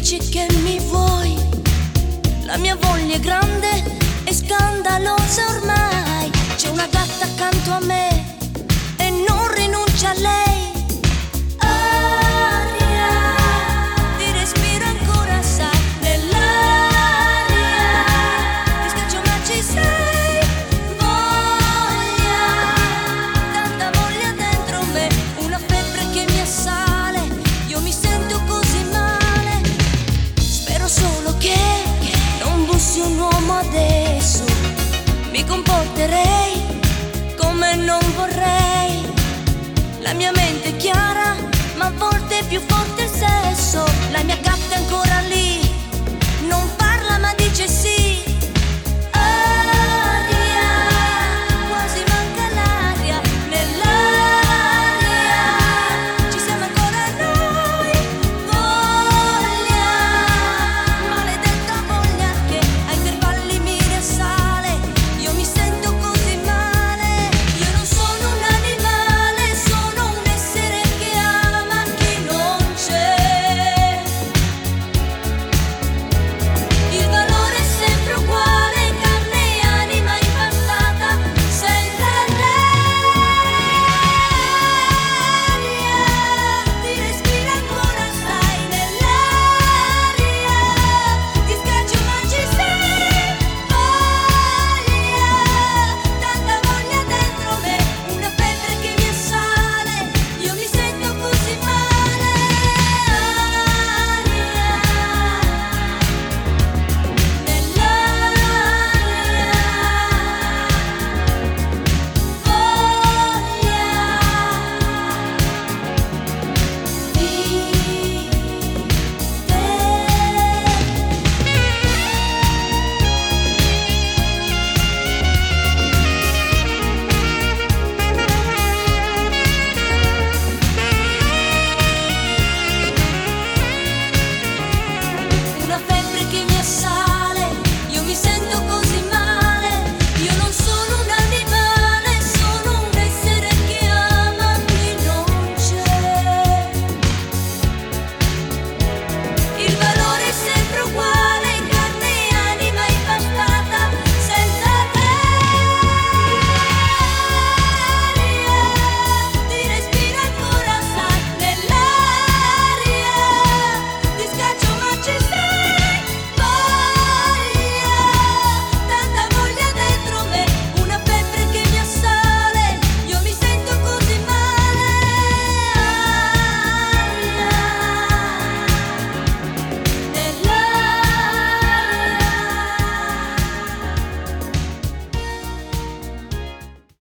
dici che mi vuoi, la mia voglia è grande e scandalosa ormai. C'è una gatta accanto a me e non rinuncia a lei. Aria di respiro ancora, sai, nell'aria ti scaccio ma ci sei. Voglia, tanta voglia dentro me, una febbre che mi assale, io mi sento così male. Spero solo che non bussi un uomo adesso, mi comporterei come non vorrei. La mia mente è chiara, ma a volte è più forte il sesso. La mia gatta è ancora